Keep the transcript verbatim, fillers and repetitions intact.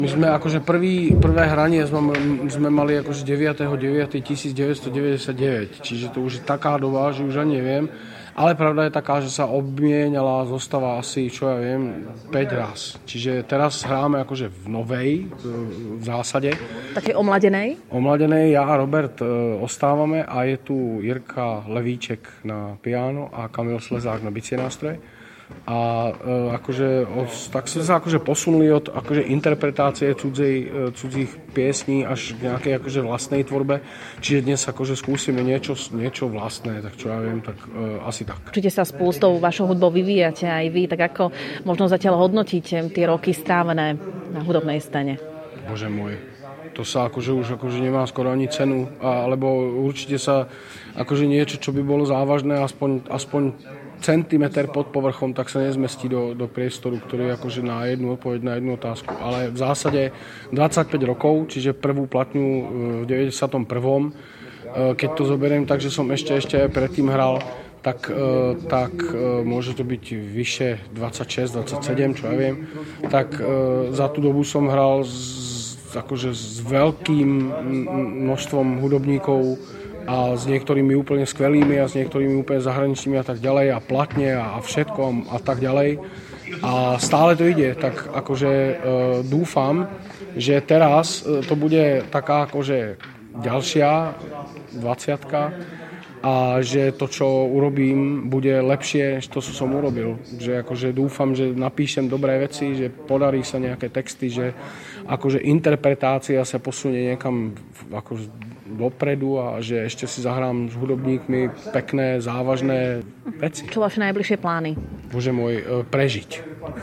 My sme akože prvý, prvé hranie sme, sme mali akože deviateho deviateho devätnásťstodeväťdesiatdeväť, čiže to už je taká doba, že už ani neviem. Ale pravda je taká, že sa obmienala zostava asi, čo ja viem, päť raz. Čiže teraz hráme akože v novej, v zásade. Takej omladenej? Omladenej, ja a Robert ostávame a je tu Jirka Levíček na piano a Kamil Slezák na bicie nástroje. A e, akože od, tak sme sa akože posunuli od akože interpretácie cudzej, e, cudzích piesní až k nejakej akože vlastnej tvorbe. Čiže dnes akože skúsime niečo, niečo vlastné, tak čo ja viem, tak e, asi tak. Určite sa spústou vašou hudbou vyvíjate aj vy, tak ako možno zatiaľ hodnotíte tie roky strávené na hudobnej scéne? Bože môj, to sa akože už akože nemá skoro ani cenu, alebo určite sa akože niečo, čo by bolo závažné, aspoň, aspoň centimeter pod povrchom, tak sa nezmestí do, do priestoru, ktorý je akože na jednu odpoveď, na jednu otázku. Ale v zásade dvadsaťpäť rokov, čiže prvú platňu v deväťdesiatom prvom Keď to zoberiem, takže som ešte, ešte aj predtým hral, tak, tak môže to byť vyše dvadsaťšesť dvadsaťsedem, čo ja viem. Tak za tú dobu som hral s, akože s veľkým množstvom hudobníkov, a s niektorými úplne skvelými a s niektorými úplne zahraničnými a tak ďalej a platne a, a všetko a tak ďalej. A stále to ide, tak akože e, dúfam, že teraz e, to bude taká akože ďalšia dvadsiatka a že to, čo urobím, bude lepšie, než to, čo som urobil. Že akože dúfam, že napíšem dobré veci, že podarí sa nejaké texty, že akože interpretácia sa posunie niekam akože dopredu a že ešte si zahrám s hudobníkmi pekné, závažné veci. Čo vaše najbližšie plány? Bože môj, prežiť.